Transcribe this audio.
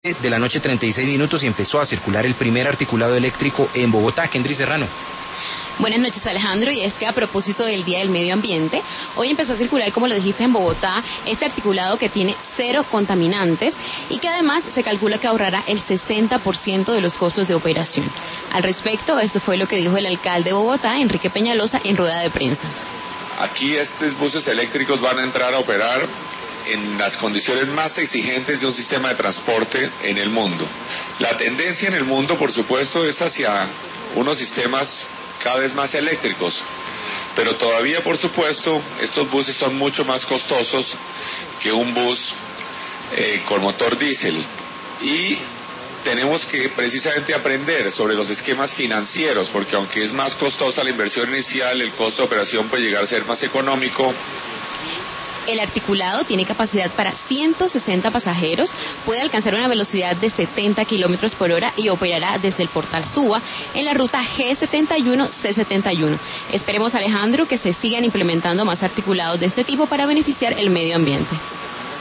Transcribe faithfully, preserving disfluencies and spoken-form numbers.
De la noche treinta y seis minutos y empezó a circular el primer articulado eléctrico en Bogotá. Kendry Serrano. Buenas noches, Alejandro, y es que a propósito del Día del Medio Ambiente, hoy empezó a circular, como lo dijiste, en Bogotá, este articulado que tiene cero contaminantes y que además se calcula que ahorrará el sesenta por ciento de los costos de operación. Al respecto, esto fue lo que dijo el alcalde de Bogotá, Enrique Peñalosa, en rueda de prensa. Aquí estos buses eléctricos van a entrar a operar en las condiciones más exigentes de un sistema de transporte en el mundo. La tendencia en el mundo, por supuesto, es hacia unos sistemas cada vez más eléctricos, pero todavía, por supuesto, estos buses son mucho más costosos que un bus eh, con motor diésel, y tenemos que precisamente aprender sobre los esquemas financieros, porque aunque es más costosa la inversión inicial, el costo de operación puede llegar a ser más económico. El articulado tiene capacidad para ciento sesenta pasajeros, puede alcanzar una velocidad de setenta kilómetros por hora y operará desde el Portal Suba en la ruta G setenta y uno C setenta y uno. Esperemos, Alejandro, que se sigan implementando más articulados de este tipo para beneficiar el medio ambiente.